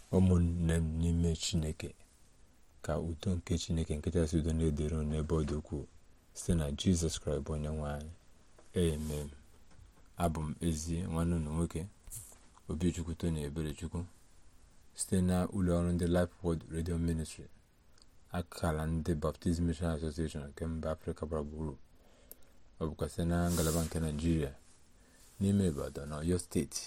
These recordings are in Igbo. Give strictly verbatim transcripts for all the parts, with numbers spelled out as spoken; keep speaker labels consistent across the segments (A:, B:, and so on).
A: ụmụnne m n'ime Chineke, ka udo nke Chineke nke kachasị udo na-edere unu n'ebe ọ dị ukwuu site na Jizọs Kraịst bụ onye nwe anyị. Amen. Abụ m ezi nwanne unu nwoke Obichukwu Tony Eberechukwu site na ụlọ ọrụ ndị Life Word Radio Ministry, akala ndị Baptist Mission Association nke mba Afrịka gbara gburugburu. Ọ bụkwa site na ngalaba nke Naịjirịa n'ime Ibadan na Ọyọ steeti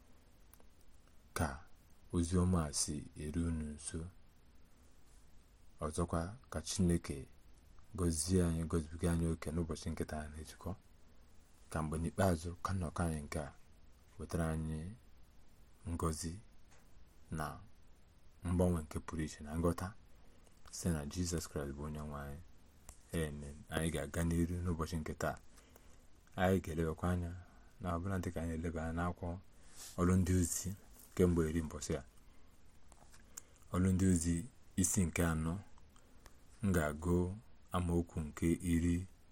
A: ka ozi ọma si eru unu nso. Ọzọkwa ka Chineke gọzie anyị, gọzibiga anyị oke n'ụbọchị nketa a na-ejikọ, ka mgbe n'ikpeazụ ka nnọkọ anyị nke a wetara anyị ngọzi na mgbanwe nke pụrụ iche na nghọta site na Jizọs Kraịst bụ onye nwe anyị. Amen. Anyị ga-aga n'iru n'ụbọchị nketa anyị ga-elebakwa anya na ọbụla dịka anyị eleba anya n'akwụkwọ Ọrụ Ndị Ozi kemgbe iri mbọsị a. Ọrụ Ndị Ozi isi nke anọ, m ga-agụ amaokwu nke iri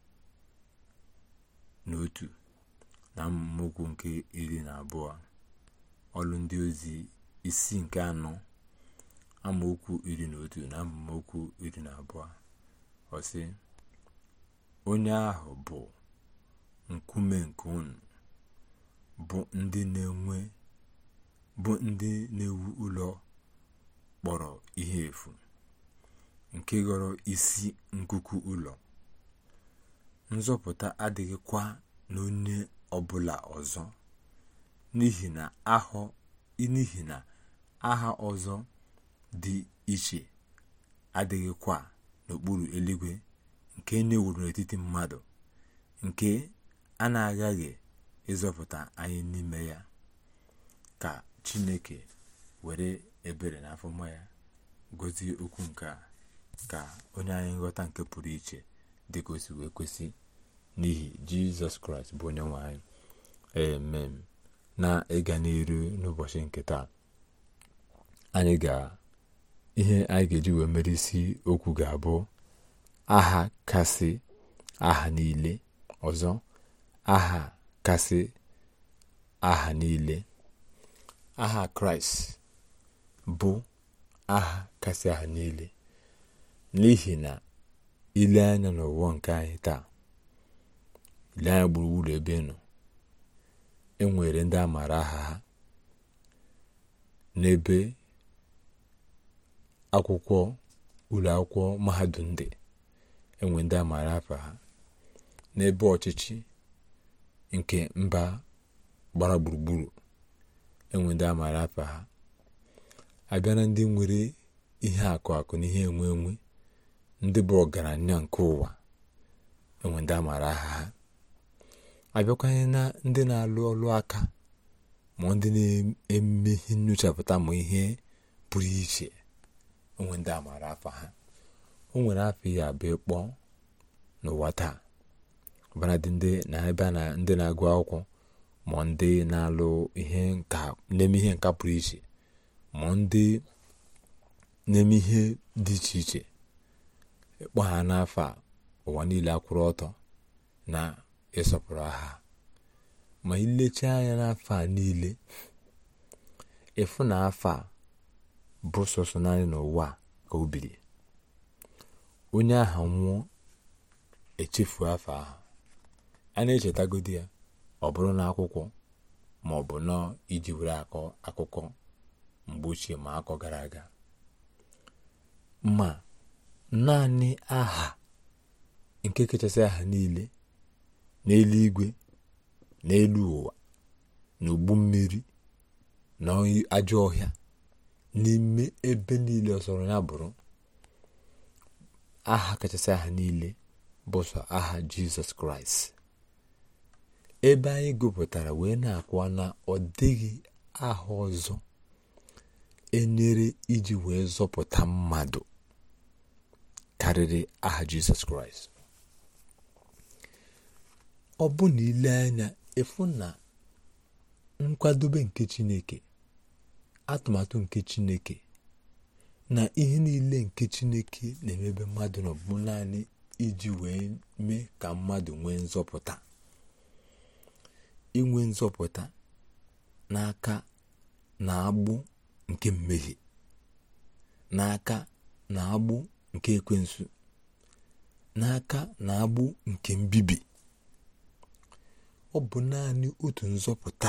A: na otu na amaokwu nke iri na abụọ. Ọrụ Ndị Ozi isi nke anọ amaokwu iri na otu na amaokwu iri na abụọ. Ọ sị, onye ahụ bụ nkume nke unu, bụ ndị na-enwe bụ ndị na-ewu ụlọ kpọrọ ihe efu, nke ghọrọ isi nkuku ụlọ. Nzọpụta adịghịkwa n'onye ọbụla ọzọ, n'ihi na ahọ n'ihi na aha ọzọ dị iche adịghịkwa n'okpuru eluigwe nke na-ewuru n'etiti mmadụ, nke a na-aghaghị ịzọpụta anyị n'ime ya. Ka Chineke were ebere na afọma ya gọzie okwu nke a, ka onye anyị nghọta nke pụrụ iche dị ka o si wee kwesị, n'ihi Jizọs Kraịst bụ onye nwe anyị. Amen. Na ịga n'iru n'ụbọchị nke taa, anyị ga ihe anyị ga-eji wee mere isi okwu ga-abụ aha kasị aha niile. Ọzọ, aha kasị aha niile. Aha Kraịst bụ aha kasị aha niile, n'ihi na ile anya n'ụwa nke anyị taa, ile anya gburugburu ebe nọ, enwere ndị a maara aha ha n'ebe akwụkwọ ụlọ akwụkwọ mahadum dị, enwe ndị a maara afa ha n'ebe ọchịchị nke mba gbara gburugburu, enwe ndị a maara afa ha. Abịa na ndị nwere ihe akụ akụ na ihe enwe enwe, ndị bụ ọgaranya nke ụwa, enwe ndị a maara aha ha. Abịakwanye na ndị na-alụ ọlụ aka, ma ndị na-eme ihe nyochapụta ma ihe pụrụ iche, enwe ndị a maara afa ha. O nwere afọ ya abụọ ịkpọ n'ụwa taa, ọbara dị ndị na ebe na ndị na-agụ akwụkwọ, ma ndị na-alụ ihe nka, na-eme ihe nka pụrụ iche, ma ndị na-eme ihe dị iche iche. Ịkpọ ha n'afọ a, ụwa niile akwụrụ ọtọ na ịsọpụrụ aha. Ma ilecha anya n'afọ a niile, ịfụ na afọ a bụ sọsọ naanị n'ụwa ka o biri. Onye aha nwụọ, echefu afọ ahụ. A na-echetagodi ya, ọ bụrụ n'akwụkwọ ma ọ bụ nọ iji were akọ akụkọ mgbe ochie ma akọ gara aga. Ma naanị aha nke kachasị aha niile n'eluigwe, n'elu ụwa, n'ugbu mmiri, na ajọ ọhịa, n'ime ebe niile ọsọrọ ya bụrụ aha kachasị aha niile bụ sọ aha Jizọs Kraịst. Ebe anyị gụpụtara wee na-akwa na ọ dịghị aha ọzọ enyere iji wee zọpụta mmadụ karịrị aha Jizọs Kraịst. Ọ bụ na ile anya, ịfụ na nkwadobe nke Chineke, atụmatụ nke Chineke, na ihe niile nke Chineke na-emebe mmadụ nọ bụ naanị iji wee mee ka mmadụ nwee nzọpụta. Inwe nzọpụta n'aka na agbụ nke mmehie n'aka na agbụ nke ekwensu, n'aka na agbụ nke mbibi. Ọ bụ naanị otu nzọpụta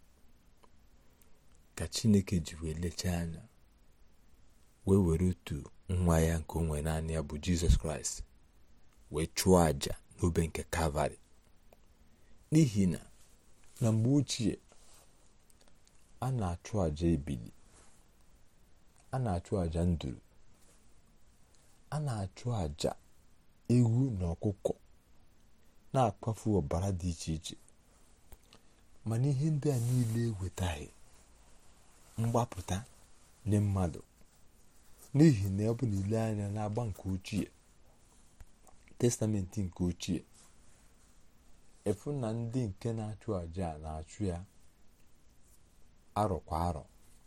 A: ka Chineke ji wee lechaa anya, wee were otu nwa ya nke onwe naanị ya bụ Jizọs Kraịst wee chụọ àjà n'obe nke Kalvarị. N'ihi na na mgbe ochie, a na-achụ àjà ebili, a na-achụ àjà nduru, a na-achụ àjà ewu na ọkụkọ, na-akpafu ọbara dị iche iche. Mana ihe ndị a niile ewetaghị mgbapụta nye mmadụ, n'ihi na ọ bụ na ile anya na-agba nke ochie, testamenti nke ochie, efu na ndị nke na-achụ àjà na-achụ ya arọ kwa arọ.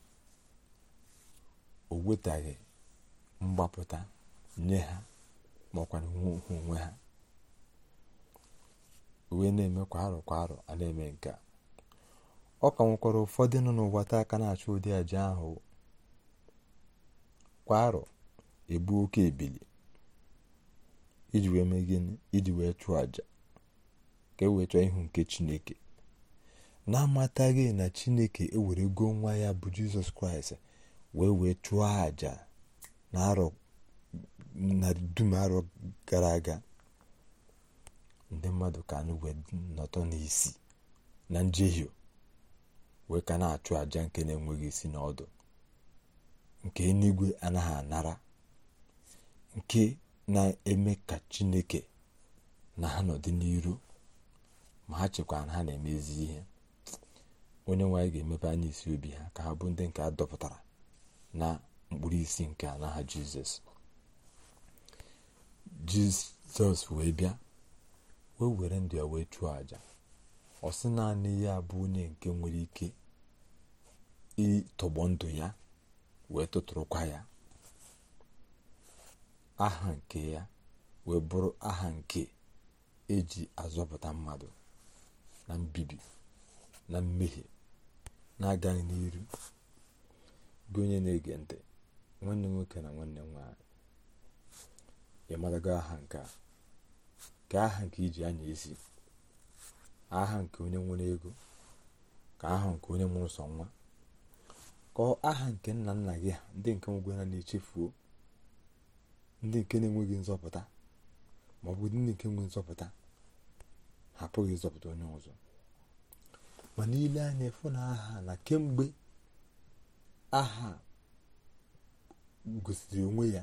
A: O wetaghị mgbapụta nye ha maọkwa onwe ha. Wee na-eme kwa arọ kwa arọ, a na-eme nke a. Ọ ka nwekwara ụfọdụ nọ n'ụwa taa aka na-achụ ụdị àjà ahụ. Kwa arọ egbu oke ebili iji wee mee gịnị? Iji wee chụọ àjà ka e wee chọọ ihu nke Chineke, na-amataghị na Chineke ewerego nwa ya bụ Jizọs Kraịst wee wee chụọ àjà na arọ na dum arọ gara aga. Ndị mmadụ ka anụ wee nọtọ n'isi na njehie, wee ka na-achụ àjà nke na-enweghị isi na ọdụ, nke eluigwe anaghị anara, nke na-eme ka Chineke na ha nọdị n'iru, ma ha chekwara na ha na-emezi ihe. Onye nwe anyị ga-emepe anya isi obi ha ka ha bụ ndị nke a dọpụtara na mkpụrụ isi nke a n'aha Jizọs. Jizọs wee bịa wee were ndụ ya wee chụọ àjà. Ọ sị naanị ya bụ onye nke nwere ike ịtọgbọ ndụ ya wee tụtụrụkwa ya. Aha nke ya wee bụrụ aha nke eji azọpụta mmadụ na mbibi na mmehie na-agaghị n'iru. Gị onye na-ege ntị, nwanne nwoke na nwanne nwaanyị, ị marago aha nke a? Ka aha nke iji anya isi, aha nke onye nwere ego, ka aha nke onye mụrụ sọ nwa, ka aha nke nna nna gị ha, ndị nke nwegwara na-echefuo, ndị nke na-enweghị nzọpụta, ma ọ bụ ndị nke nwere nzọpụta ha apụghị ịzọpụta onye ọzọ. Ma niile anya efu na aha na kemgbe aha gosiri onwe ya,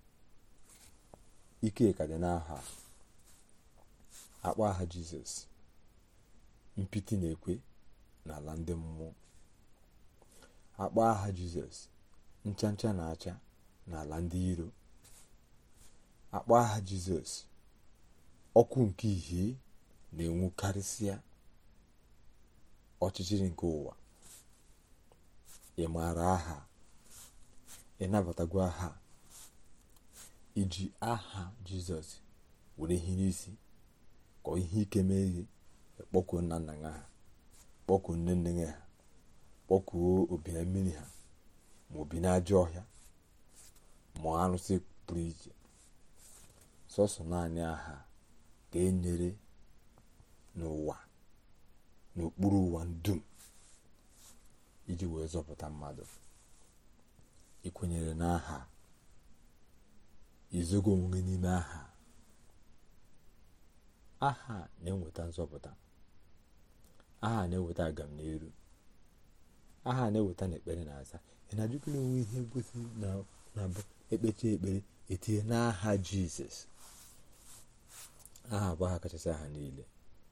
A: ike ka dị n'aha. Akpọ aha Jizọs, mpịtị na-ekwe n'ala ndị mmụọ. Akpọ aha Jizọs, ncha ncha na-acha n'ala ndị iro. Akpọ aha Jizọs, ọkụ nke ihe na-enwu karịsịa ọchịchịrị nke ụwa. Ị maara aha, ị nabatagwa aha. Iji aha Jizọs were ihe n'isi ka ihe ike mee gị, kpọkuo nna nna ha, kpọkuo nne nne ha, kpọkuo obi na mmiri ha, ma obi na ajọ ọhịa, ma arụsị pụrụ iche. Sọsọ naanị aha ka e nyere n'ụwa, n'okpuru ụwa dum, iji wee zọpụta mmadụ. Ikwenyere n'aha, izogo onwe n'ime aha. Aha na-enweta nzọpụta, aha na-eweta agam n'elu, aha na-eweta na ekpere na-aza. Ị na-ajụkwa onwe ihe ngosi na-abụ ekpechi ekpere etinye n'aha Jizọs. Aha bụ aha kachasị aha niile.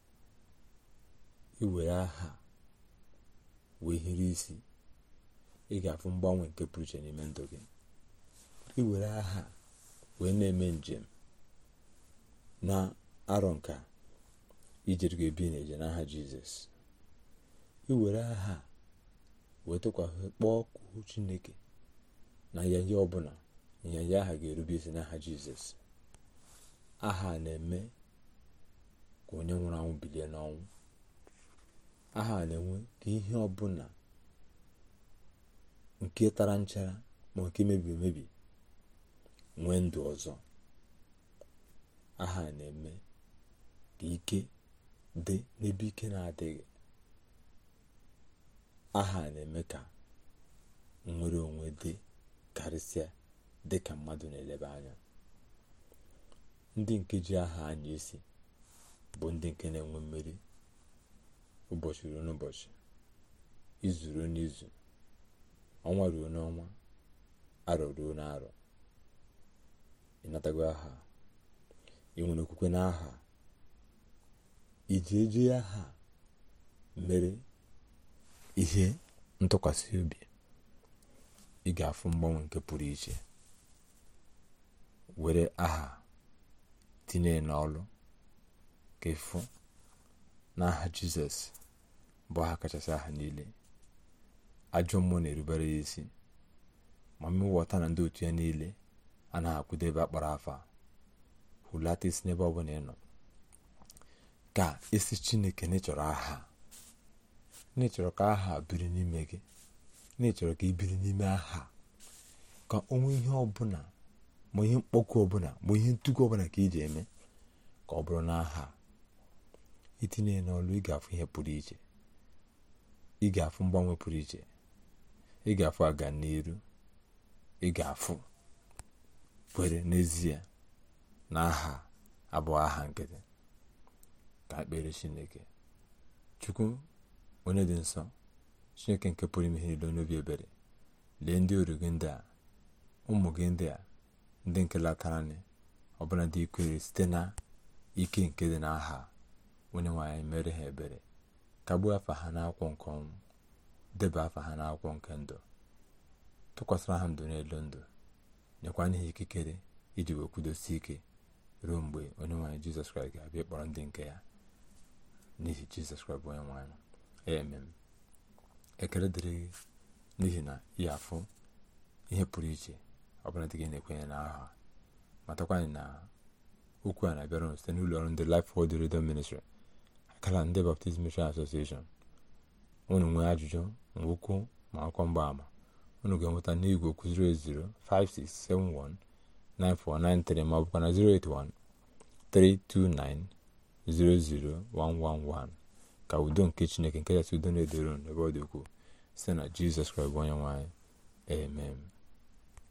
A: Iwere aha wee hiri isi, ị ga-afụ mgbanwe nke pụrụ iche n'ime ndụ gị. Iwere aha wee na-eme njem na arọ nka ijere gị ebi na-eje n'aha Jizọs. Iwere aha wee tụkwasị kpọọ kwuo Chineke na nyanya ọbụla, nyanya aha ga-erube isi n'aha Jizọs. Aha na-eme ka onye nwụrụ anwụ bilie n'ọnwụ. Aha na-enwe ka ihe ọbụla nke tara nchara ma nke mebiri emebi nwee ndụ ọzọ. aha na-eme ka ike dị n'ebe ike na-adịghị. aha na-eme ka nnwere onwe dị karịsịa dị ka mmadụ na-eleba anya. ndị nke ji aha anya isi bụ ndị nke na-enwe mmeri ụbọchị ruo n'ụbọchị, izu ruo n'izu, ọnwa ruo n'ọnwa, arọ ruo n'arọ. ịnatago aha, ị nwere okwukwe n'aha, iji eji aha mere ihe ntụkwasị obi, ị ga-afụ mgbanwe nke pụrụ iche. were aha tinye n'ọlụ ka ịfụ n'aha Jizọs bụ aha kachasị aha niile. ajọ mmụọ na-erubere ya isi, ma mmụọta na ndị otu ya niile a na-akwụdo ebe akpara afa. hulata isi n'ebe ọ bụla ị nọ, ka isi Chineke n'ịchọrọ aha, n'ịchọrọ ka aha biri n'ime gị, n'ịchọrọ ka ibiri n'ime aha, ka onwe ihe ọbụla ma ihe mkpọkụ ọbụla ma ihe ntụgụ ọbụla ka iji eme ka ọ bụrụ n'aha. itinye n'ọlụ, ị ga-afụ ihe pụrụ iche, ị ga-afụ mgbanwe pụrụ iche, ị ga-afụ aga n'iru, ị ga-afụ kwere n'ezie na aha abụọ aha nkịtị. ka ekpere Chineke. Chukwu onye dị nsọ, Chineke nke pụrụ ime ihe niile, n'obi ebere, lee ndị oru gị ndị a, ụmụ gị ndị a, ndị nke latara anyị ọbụla dị ikwere site na ike nke dị n'aha. onye nwanyị mere ha ebere, kagbuo afa ha n'akwụkwọ nke ọnwụ, deba afa ha n'akwụkwọ nke ndụ, tụkwasịra ha ndụ n'elu ndụ, nyekwa n'ihe ikikere iji wee kwudosi ike ruo mgbe onye nwanyị Jizọs Kraịst ga-abịa ịkpọrọ ndị nke ya. n'ihi Jizọs Kraịst bụ onye nwanyị. amen. ekele dịrị gị n'ihi na ị afụ ihe pụrụ iche ọbụla dị gị na-ekwenye n'aha. matakwa anyị na okwu a na-abịara site n'ụlọ ọrụ ndị Life Word Radio Ministry, akala ndị Baptist Mission Association. unu nwee ajụjụ, nwokwu ma akwụkwọ mgbaama, unu ga-enweta n'igwe okwu zero eight zero five six seven one nine four nine three ma ọ bụkwa na zero eight one three two nine zero zero one one one. ka udo nke Chineke nke kachasị udo na-edoro n'ebe ọ dị ukwuu site na Jizọs Kraịst bụ onye nwe anyị. amen.